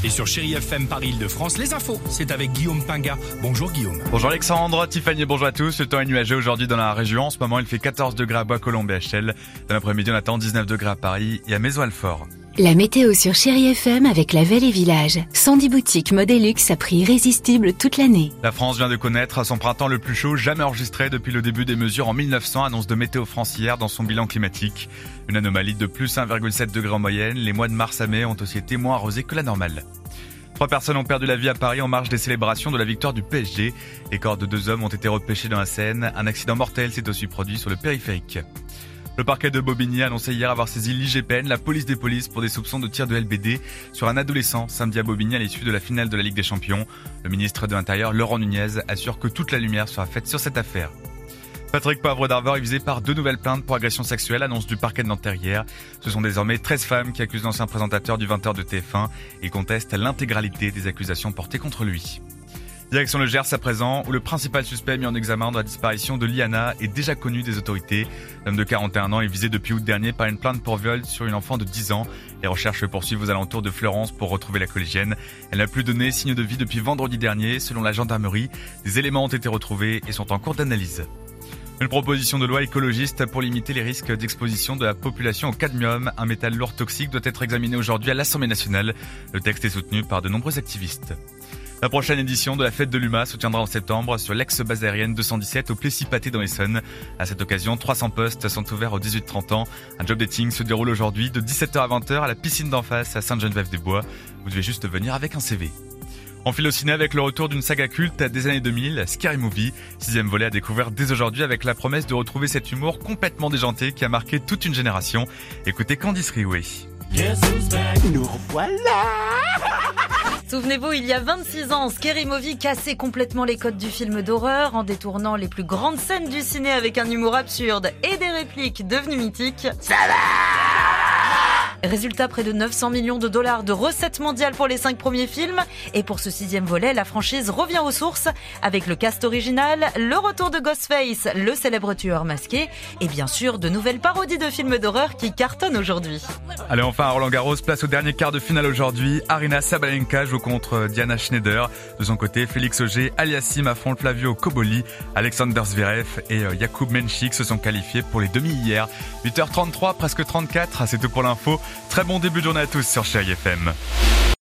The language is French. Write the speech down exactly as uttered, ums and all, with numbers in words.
Et sur Chéri F M Paris-Île-de-France, les infos, c'est avec Guillaume Pinga. Bonjour Guillaume. Bonjour Alexandre, Tiffany, bonjour à tous. Le temps est nuageux aujourd'hui dans la région. En ce moment, il fait quatorze degrés à Bois-Colombes et à Chelles. Dans l'après-midi, on attend dix-neuf degrés à Paris et à Maison-Alfort. La météo sur Chéri F M avec La Vallée Village. cent dix boutiques mode et luxe à prix irrésistible toute l'année. La France vient de connaître son printemps le plus chaud jamais enregistré depuis le début des mesures en mille neuf cents, annonce de Météo France hier dans son bilan climatique. Une anomalie de plus un virgule sept degrés en moyenne. Les mois de mars à mai ont aussi été moins arrosés que la normale. Trois personnes ont perdu la vie à Paris en marge des célébrations de la victoire du P S G. Les corps de deux hommes ont été repêchés dans la Seine. Un accident mortel s'est aussi produit sur le périphérique. Le parquet de Bobigny a annoncé hier avoir saisi l'I G P N, la police des polices, pour des soupçons de tir de L B D sur un adolescent samedi à Bobigny à l'issue de la finale de la Ligue des Champions. Le ministre de l'Intérieur, Laurent Nunez, assure que toute la lumière sera faite sur cette affaire. Patrick Poivre d'Arvor est visé par deux nouvelles plaintes pour agression sexuelle, annonce du parquet de Nanterre hier. Ce sont désormais treize femmes qui accusent l'ancien présentateur du vingt heures de T F un et contestent l'intégralité des accusations portées contre lui. Direction le Gers à présent, où le principal suspect mis en examen dans la disparition de Liana est déjà connu des autorités. L'homme de quarante et un ans est visé depuis août dernier par une plainte pour viol sur une enfant de dix ans. Les recherches se poursuivent aux alentours de Fleurance pour retrouver la collégienne. Elle n'a plus donné signe de vie depuis vendredi dernier, selon la gendarmerie. Des éléments ont été retrouvés et sont en cours d'analyse. Une proposition de loi écologiste pour limiter les risques d'exposition de la population au cadmium, un métal lourd toxique, doit être examinée aujourd'hui à l'Assemblée nationale. Le texte est soutenu par de nombreux activistes. La prochaine édition de la fête de l'U M A se tiendra en septembre sur l'ex-base aérienne deux cent dix-sept au Plessis-Pâté dans l'Essonne. À cette occasion, trois cents postes sont ouverts aux dix-huit trente ans. Un job dating se déroule aujourd'hui de dix-sept heures à vingt heures à la piscine d'en face à Sainte-Geneviève-des-Bois. Vous devez juste venir avec un C V. On file au ciné avec le retour d'une saga culte des années deux mille, Scary Movie. Sixième volet à découvrir dès aujourd'hui avec la promesse de retrouver cet humour complètement déjanté qui a marqué toute une génération. Écoutez Candice Rioué. Nous revoilà. Souvenez-vous, il y a vingt-six ans, Scary Movie cassait complètement les codes du film d'horreur en détournant les plus grandes scènes du ciné avec un humour absurde et des répliques devenues mythiques. Ça va! Résultat, près de neuf cents millions de dollars de recettes mondiales pour les cinq premiers films. Et pour ce sixième volet, la franchise revient aux sources avec le cast original, le retour de Ghostface, le célèbre tueur masqué, et bien sûr de nouvelles parodies de films d'horreur qui cartonnent aujourd'hui. Allez, enfin à Roland-Garros, place au dernier quart de finale aujourd'hui. Aryna Sabalenka joue contre Diana Schneider. De son côté, Félix Auger-Aliassime affronte Flavio Cobolli. Alexander Zverev et Jakub Menchik se sont qualifiés pour les demi hier. huit heures trente-trois, presque trente-quatre, c'est tout pour l'info. Très bon début de journée à tous sur Chéri F M.